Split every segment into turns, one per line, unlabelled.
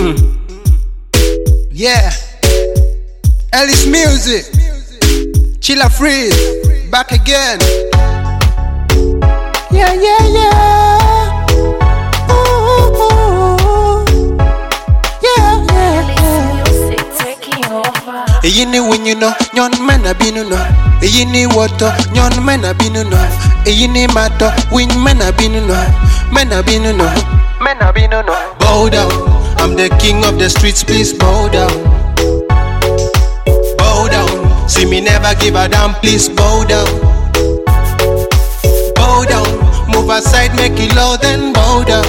Yeah, Ellis Music, Chilla Freeze, back again. Yeah, yeah, yeah. Ooh, yeah, yeah, yeah.
Music taking over.
Eyi ni when you know, nyon mena binu no. Eyi ni water, nyon mena binu no. Eyi ni matter, win mena binu no. Mena binu no. Mena binu no. Bow down, I'm the king of the streets, please bow down. Bow down, see me never give a damn, please bow down. Bow down, move aside, make it low, then bow down.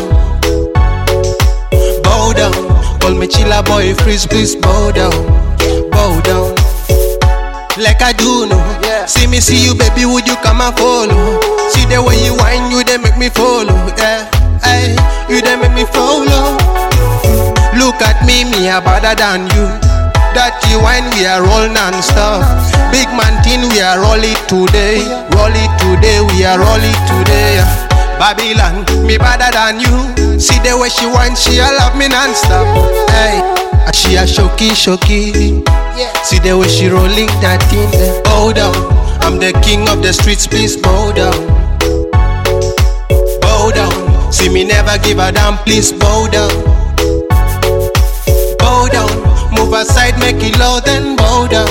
Bow down, call me Chilla Boy Freeze, please bow down. Bow down, like I do know. Yeah. See me, see you, baby, would you come and follow? See the way you whine, you they make me follow. Yeah, hey, you they make me follow. Look at me, me a better than you. That you whine, we are roll non-stop. Big man thing, we are roll it today. Roll it today, we are roll it today. Babylon, me better than you. See the way she whine, she a love me non-stop. Hey, she a shocky. See the way she rolling that thing. Bow down, I'm the king of the streets, please bow down. Bow down, see me never give a damn, please bow down. Bow down, move aside, make it low, then bow down.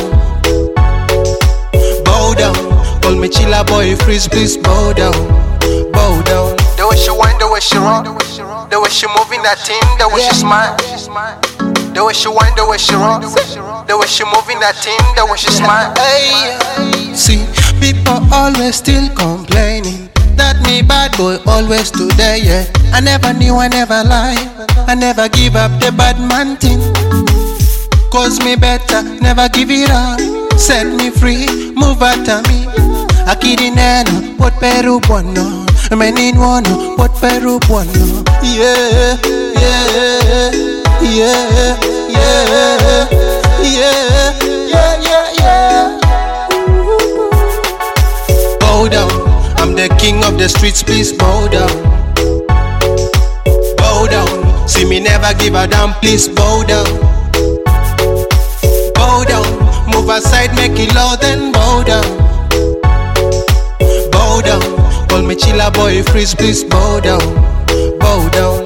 Bow down, call me Chilla Boy Freeze, please bow down. Bow down. The way she whine, the way she rock, the way she moving that thing, the way she smile. The way she whine, the way she rock, the way she moving that thing, the way she smile. Hey, see, people always still complaining that me bad boy always today, yeah. I never knew, I never lie, I never give up the bad man thing. Cause me better, never give it up. Set me free, move out of me. Akiri neno, what peru bueno. Menin wano, what peru bueno. Yeah, yeah, yeah, yeah, yeah, yeah, yeah. Bow down, I'm the king of the streets, please bow down. Bow down, see me never give a damn, please bow down. Bow down, move aside, make it low, then bow down. Bow down, call me Chilla Boy Freeze, please bow down. Bow down.